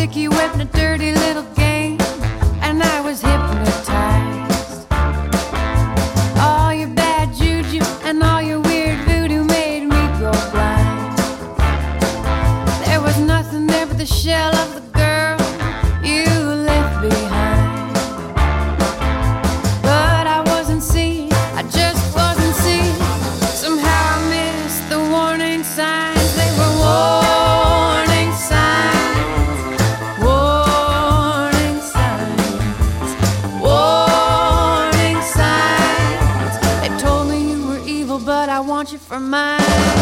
sticky whip and a dirty little game, and I was hypnotized. All your bad juju and all your weird voodoo made me go blind. There was nothing there but the shell of the girl you left behind. But I wasn't seen, I just wasn't seen. Somehow I missed the warning signs. They were warning signs, warning signs, warning signs. They told me you were evil, but I want you for mine.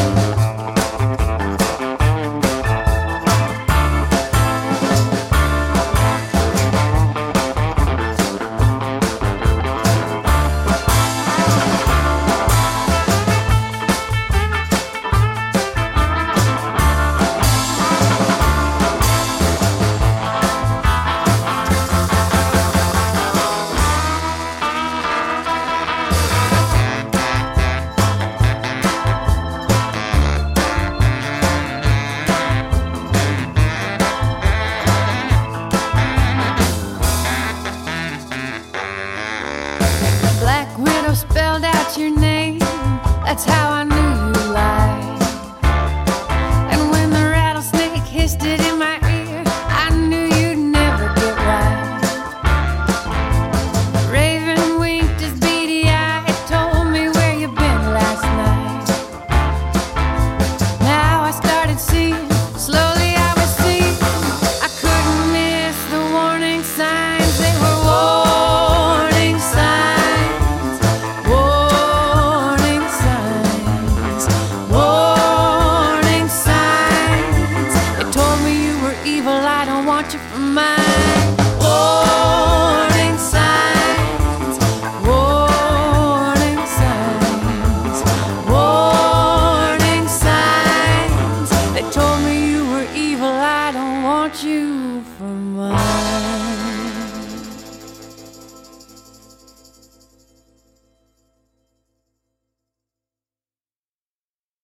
Black Widow spelled out your name, that's how I knew you lied. And when the rattlesnake hissed it in my ear, I knew you'd never get right. Raven winked his beady eye, it told me where you've been last night. Now I started seeing, slowly I was seeing, I couldn't miss the warning signs. They were warning signs, warning signs, warning signs. They told me you were evil, I don't want you for mine. Warning